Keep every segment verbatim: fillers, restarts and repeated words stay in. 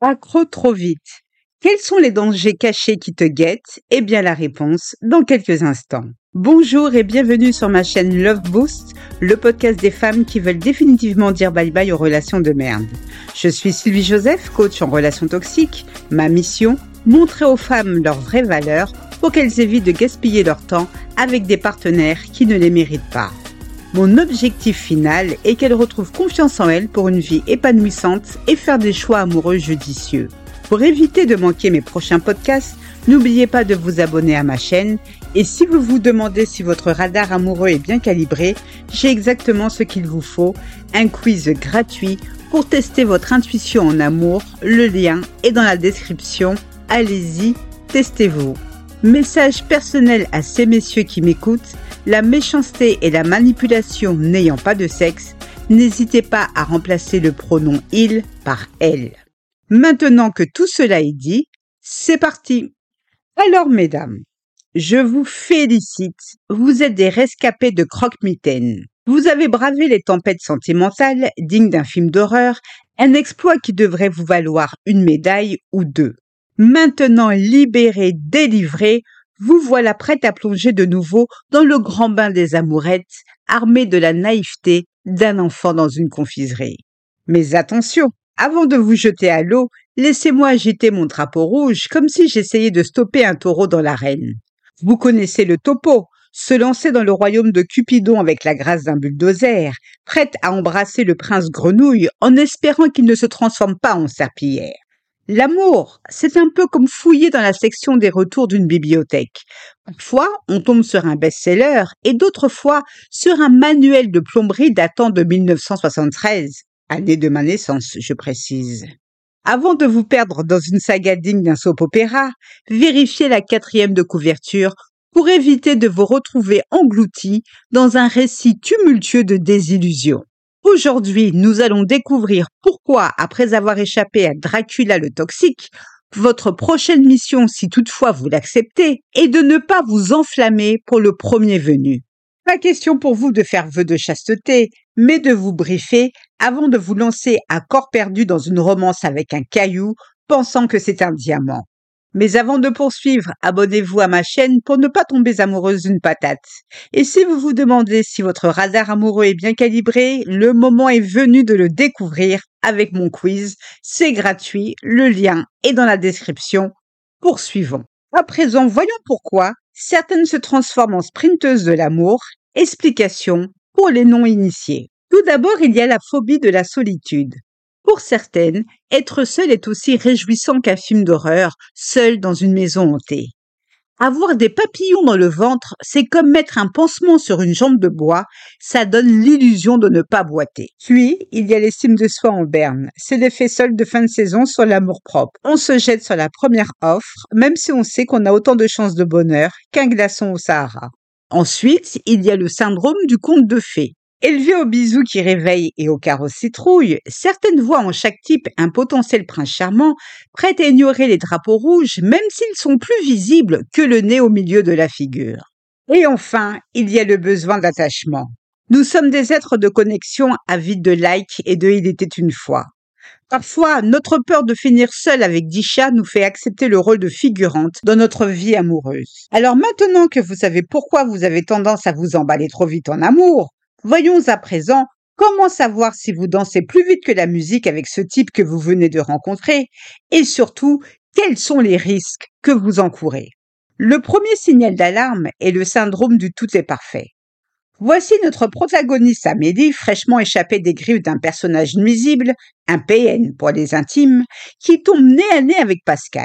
Accro trop vite. Quels sont les dangers cachés qui te guettent? Eh bien la réponse dans quelques instants. Bonjour et bienvenue sur ma chaîne Love Boost, le podcast des femmes qui veulent définitivement dire bye bye aux relations de merde. Je suis Sylvie Joseph, coach en relations toxiques. Ma mission, montrer aux femmes leurs vraies valeurs pour qu'elles évitent de gaspiller leur temps avec des partenaires qui ne les méritent pas. Mon objectif final est qu'elles retrouvent confiance en elles pour une vie épanouissante et faire des choix amoureux judicieux. Pour éviter de manquer mes prochains podcasts, n'oubliez pas de vous abonner à ma chaîne et si vous vous demandez si votre radar amoureux est bien calibré, j'ai exactement ce qu'il vous faut, un quiz gratuit pour tester votre intuition en amour. Le lien est dans la description. Allez-y, testez-vous. Message personnel à ces messieurs qui m'écoutent. La méchanceté et la manipulation n'ayant pas de sexe, n'hésitez pas à remplacer le pronom « il » par « elle ». Maintenant que tout cela est dit, c'est parti. Alors mesdames, je vous félicite, vous êtes des rescapés de croque-mitaine. Vous avez bravé les tempêtes sentimentales dignes d'un film d'horreur, un exploit qui devrait vous valoir une médaille ou deux. Maintenant libérés, délivrés, vous voilà prête à plonger de nouveau dans le grand bain des amourettes, armée de la naïveté d'un enfant dans une confiserie. Mais attention, avant de vous jeter à l'eau, laissez-moi agiter mon drapeau rouge comme si j'essayais de stopper un taureau dans l'arène. Vous connaissez le topo, se lancer dans le royaume de Cupidon avec la grâce d'un bulldozer, prête à embrasser le prince grenouille en espérant qu'il ne se transforme pas en serpillière. L'amour, c'est un peu comme fouiller dans la section des retours d'une bibliothèque. Parfois, on tombe sur un best-seller et d'autres fois sur un manuel de plomberie datant de mille neuf cent soixante-treize, année de ma naissance, je précise. Avant de vous perdre dans une saga digne d'un soap-opéra, vérifiez la quatrième de couverture pour éviter de vous retrouver engloutis dans un récit tumultueux de désillusion. Aujourd'hui, nous allons découvrir pourquoi, après avoir échappé à Dracula le toxique, votre prochaine mission, si toutefois vous l'acceptez, est de ne pas vous enflammer pour le premier venu. Pas question pour vous de faire vœu de chasteté, mais de vous briefer avant de vous lancer à corps perdu dans une romance avec un caillou, pensant que c'est un diamant. Mais avant de poursuivre, abonnez-vous à ma chaîne pour ne pas tomber amoureuse d'une patate. Et si vous vous demandez si votre radar amoureux est bien calibré, le moment est venu de le découvrir avec mon quiz. C'est gratuit, le lien est dans la description. Poursuivons. À présent, voyons pourquoi certaines se transforment en sprinteuses de l'amour. Explication pour les non-initiés. Tout d'abord, il y a la phobie de la solitude. Pour certaines, être seul est aussi réjouissant qu'un film d'horreur, seul dans une maison hantée. Avoir des papillons dans le ventre, c'est comme mettre un pansement sur une jambe de bois, ça donne l'illusion de ne pas boiter. Puis, il y a l'estime de soi en berne. C'est l'effet solde de fin de saison sur l'amour-propre. On se jette sur la première offre, même si on sait qu'on a autant de chances de bonheur qu'un glaçon au Sahara. Ensuite, il y a le syndrome du conte de fées. Élevées au bisou qui réveille et au carrosse citrouille, certaines voient en chaque type un potentiel prince charmant, prêt à ignorer les drapeaux rouges, même s'ils sont plus visibles que le nez au milieu de la figure. Et enfin, il y a le besoin d'attachement. Nous sommes des êtres de connexion avides de likes et de « il était une fois ». Parfois, notre peur de finir seule avec dix chats nous fait accepter le rôle de figurante dans notre vie amoureuse. Alors maintenant que vous savez pourquoi vous avez tendance à vous emballer trop vite en amour, voyons à présent comment savoir si vous dansez plus vite que la musique avec ce type que vous venez de rencontrer et surtout, quels sont les risques que vous encourez. Le premier signal d'alarme est le syndrome du tout est parfait. Voici notre protagoniste Amélie, fraîchement échappée des griffes d'un personnage nuisible, un P N pour les intimes, qui tombe nez à nez avec Pascal.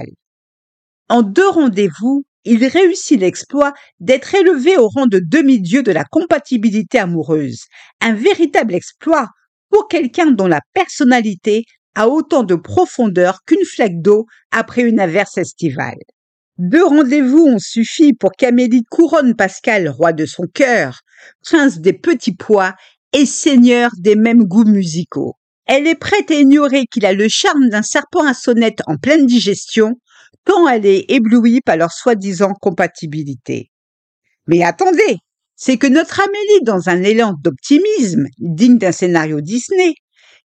En deux rendez-vous, il réussit l'exploit d'être élevé au rang de demi-dieu de la compatibilité amoureuse. Un véritable exploit pour quelqu'un dont la personnalité a autant de profondeur qu'une flaque d'eau après une averse estivale. Deux rendez-vous ont suffi pour qu'Amélie couronne Pascal, roi de son cœur, prince des petits pois et seigneur des mêmes goûts musicaux. Elle est prête à ignorer qu'il a le charme d'un serpent à sonnette en pleine digestion, tant elle est éblouie par leur soi-disant compatibilité. Mais attendez, c'est que notre Amélie, dans un élan d'optimisme digne d'un scénario Disney,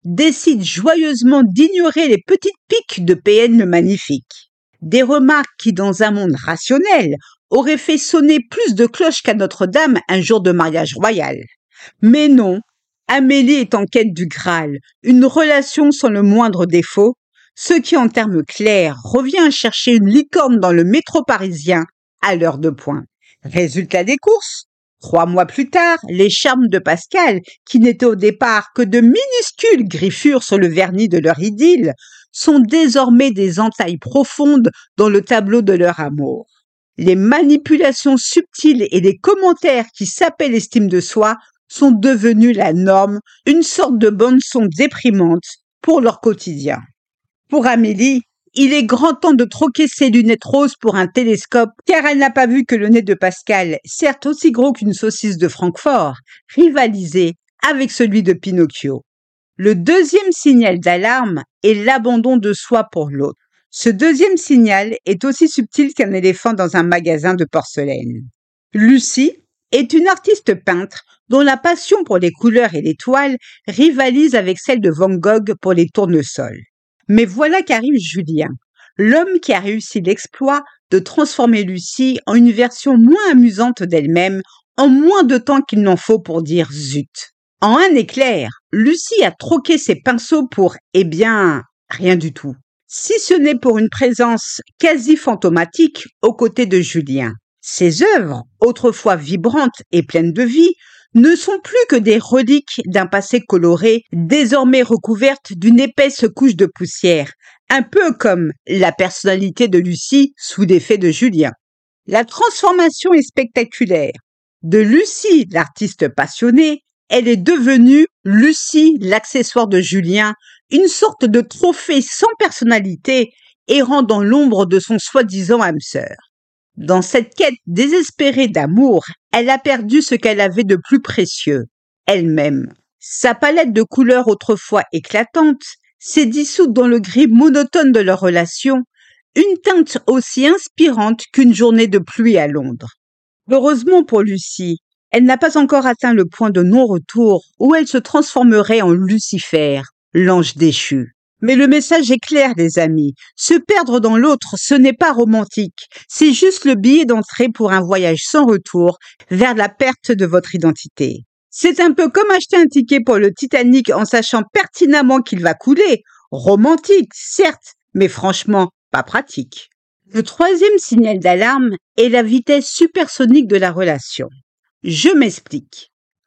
décide joyeusement d'ignorer les petites piques de P N le Magnifique. Des remarques qui, dans un monde rationnel, auraient fait sonner plus de cloches qu'à Notre-Dame un jour de mariage royal. Mais non, Amélie est en quête du Graal, une relation sans le moindre défaut, ce qui, en termes clairs, revient à chercher une licorne dans le métro parisien à l'heure de pointe. Résultat des courses, trois mois plus tard, les charmes de Pascal, qui n'étaient au départ que de minuscules griffures sur le vernis de leur idylle, sont désormais des entailles profondes dans le tableau de leur amour. Les manipulations subtiles et les commentaires qui sapaient l'estime de soi sont devenus la norme, une sorte de bande-son déprimante pour leur quotidien. Pour Amélie, il est grand temps de troquer ses lunettes roses pour un télescope, car elle n'a pas vu que le nez de Pascal, certes aussi gros qu'une saucisse de Francfort, rivalisait avec celui de Pinocchio. Le deuxième signal d'alarme est l'abandon de soi pour l'autre. Ce deuxième signal est aussi subtil qu'un éléphant dans un magasin de porcelaine. Lucie est une artiste peintre dont la passion pour les couleurs et les toiles rivalise avec celle de Van Gogh pour les tournesols. Mais voilà qu'arrive Julien, l'homme qui a réussi l'exploit de transformer Lucie en une version moins amusante d'elle-même en moins de temps qu'il n'en faut pour dire zut. En un éclair, Lucie a troqué ses pinceaux pour, eh bien, rien du tout. Si ce n'est pour une présence quasi fantomatique aux côtés de Julien. Ses œuvres, autrefois vibrantes et pleines de vie, ne sont plus que des reliques d'un passé coloré, désormais recouverte d'une épaisse couche de poussière, un peu comme la personnalité de Lucie sous l'effet de Julien. La transformation est spectaculaire. De Lucie, l'artiste passionnée, elle est devenue Lucie, l'accessoire de Julien, une sorte de trophée sans personnalité, errant dans l'ombre de son soi-disant âme sœur. Dans cette quête désespérée d'amour, elle a perdu ce qu'elle avait de plus précieux, elle-même. Sa palette de couleurs autrefois éclatante s'est dissoute dans le gris monotone de leur relation, une teinte aussi inspirante qu'une journée de pluie à Londres. Heureusement pour Lucie, elle n'a pas encore atteint le point de non-retour où elle se transformerait en Lucifer, l'ange déchu. Mais le message est clair, les amis. Se perdre dans l'autre, ce n'est pas romantique. C'est juste le billet d'entrée pour un voyage sans retour vers la perte de votre identité. C'est un peu comme acheter un ticket pour le Titanic en sachant pertinemment qu'il va couler. Romantique, certes, mais franchement, pas pratique. Le troisième signal d'alarme est la vitesse supersonique de la relation. Je m'explique.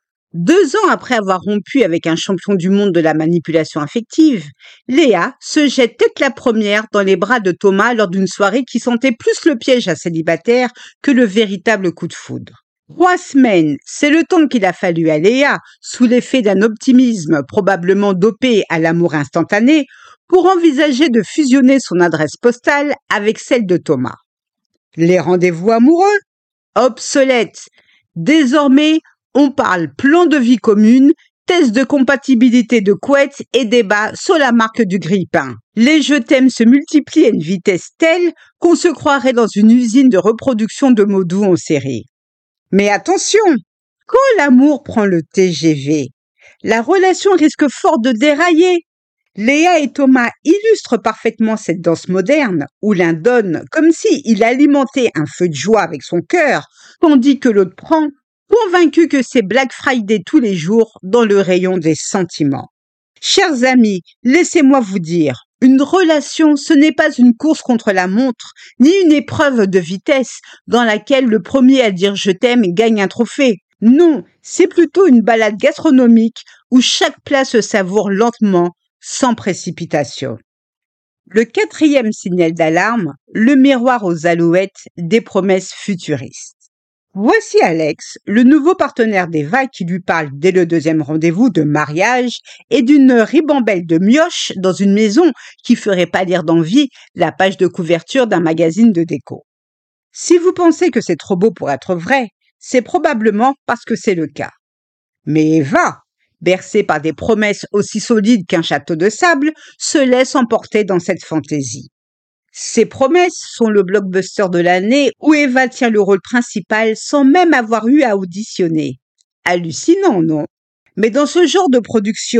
Deux ans après avoir rompu avec un champion du monde de la manipulation affective, Léa se jette tête la première dans les bras de Thomas lors d'une soirée qui sentait plus le piège à célibataire que le véritable coup de foudre. Trois semaines, c'est le temps qu'il a fallu à Léa, sous l'effet d'un optimisme probablement dopé à l'amour instantané, pour envisager de fusionner son adresse postale avec celle de Thomas. Les rendez-vous amoureux? Obsolètes. Désormais, on parle plan de vie commune, test de compatibilité de couette et débat sur la marque du grille-pain. Les je t'aime se multiplient à une vitesse telle qu'on se croirait dans une usine de reproduction de mots doux en série. Mais attention, quand l'amour prend le T G V, la relation risque fort de dérailler. Léa et Thomas illustrent parfaitement cette danse moderne où l'un donne comme s'il alimentait un feu de joie avec son cœur, tandis que l'autre prend, convaincu que c'est Black Friday tous les jours dans le rayon des sentiments. Chers amis, laissez-moi vous dire, une relation, ce n'est pas une course contre la montre, ni une épreuve de vitesse dans laquelle le premier à dire je t'aime gagne un trophée. Non, c'est plutôt une balade gastronomique où chaque plat se savoure lentement, sans précipitation. Le quatrième signal d'alarme, le miroir aux alouettes des promesses futuristes. Voici Alex, le nouveau partenaire d'Eva qui lui parle dès le deuxième rendez-vous de mariage et d'une ribambelle de mioches dans une maison qui ferait pâlir d'envie la page de couverture d'un magazine de déco. Si vous pensez que c'est trop beau pour être vrai, c'est probablement parce que c'est le cas. Mais Eva, bercée par des promesses aussi solides qu'un château de sable, se laisse emporter dans cette fantaisie. Ces promesses sont le blockbuster de l'année où Eva tient le rôle principal sans même avoir eu à auditionner. Hallucinant, non? Mais dans ce genre de production,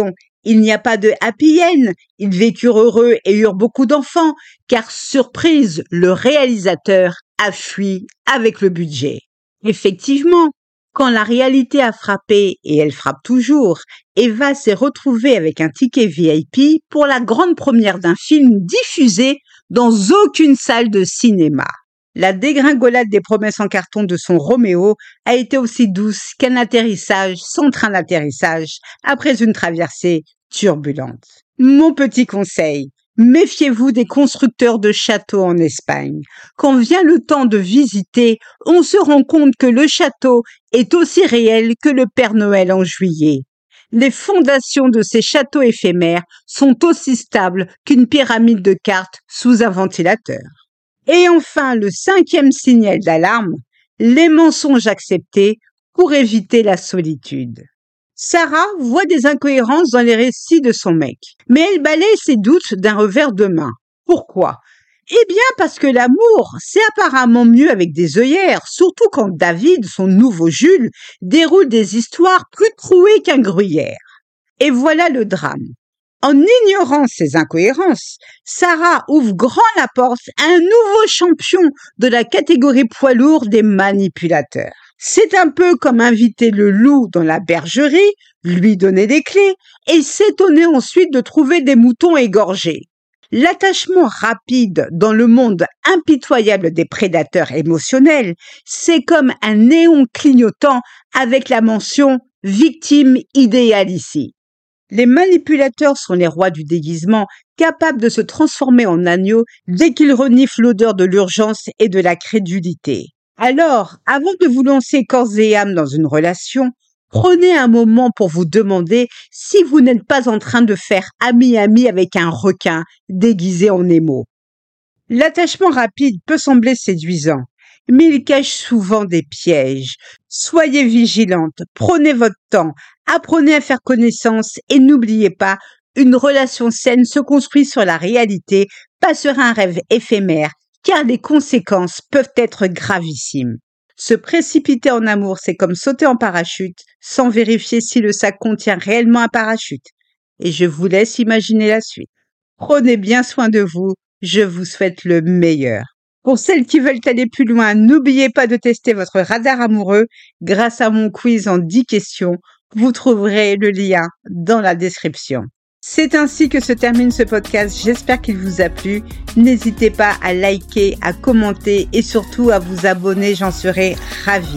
il n'y a pas de happy end. Ils vécurent heureux et eurent beaucoup d'enfants, car surprise, le réalisateur a fui avec le budget. Effectivement, quand la réalité a frappé, et elle frappe toujours, Eva s'est retrouvée avec un ticket V I P pour la grande première d'un film diffusé dans aucune salle de cinéma. La dégringolade des promesses en carton de son Roméo a été aussi douce qu'un atterrissage sans train d'atterrissage après une traversée turbulente. Mon petit conseil, méfiez-vous des constructeurs de châteaux en Espagne. Quand vient le temps de visiter, on se rend compte que le château est aussi réel que le Père Noël en juillet. Les fondations de ces châteaux éphémères sont aussi stables qu'une pyramide de cartes sous un ventilateur. Et enfin, le cinquième signal d'alarme, les mensonges acceptés pour éviter la solitude. Sarah voit des incohérences dans les récits de son mec, mais elle balaye ses doutes d'un revers de main. Pourquoi ? Eh bien parce que l'amour, c'est apparemment mieux avec des œillères, surtout quand David, son nouveau Jules, déroule des histoires plus trouées qu'un gruyère. Et voilà le drame. En ignorant ces incohérences, Sarah ouvre grand la porte à un nouveau champion de la catégorie poids lourd des manipulateurs. C'est un peu comme inviter le loup dans la bergerie, lui donner des clés et s'étonner ensuite de trouver des moutons égorgés. L'attachement rapide dans le monde impitoyable des prédateurs émotionnels, c'est comme un néon clignotant avec la mention « victime idéale ici ». Les manipulateurs sont les rois du déguisement, capables de se transformer en agneau dès qu'ils reniflent l'odeur de l'urgence et de la crédulité. Alors, avant de vous lancer corps et âme dans une relation, prenez un moment pour vous demander si vous n'êtes pas en train de faire ami-ami avec un requin déguisé en émo. L'attachement rapide peut sembler séduisant, mais il cache souvent des pièges. Soyez vigilante, prenez votre temps, apprenez à faire connaissance et n'oubliez pas, une relation saine se construit sur la réalité, pas sur un rêve éphémère, car les conséquences peuvent être gravissimes. Se précipiter en amour, c'est comme sauter en parachute sans vérifier si le sac contient réellement un parachute. Et je vous laisse imaginer la suite. Prenez bien soin de vous, je vous souhaite le meilleur. Pour celles qui veulent aller plus loin, n'oubliez pas de tester votre radar amoureux grâce à mon quiz en dix questions. Vous trouverez le lien dans la description. C'est ainsi que se termine ce podcast. J'espère qu'il vous a plu. N'hésitez pas à liker, à commenter et surtout à vous abonner. J'en serai ravie.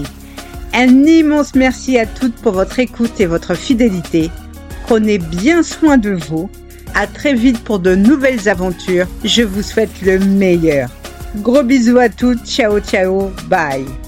Un immense merci à toutes pour votre écoute et votre fidélité. Prenez bien soin de vous. À très vite pour de nouvelles aventures. Je vous souhaite le meilleur. Gros bisous à toutes. Ciao, ciao. Bye.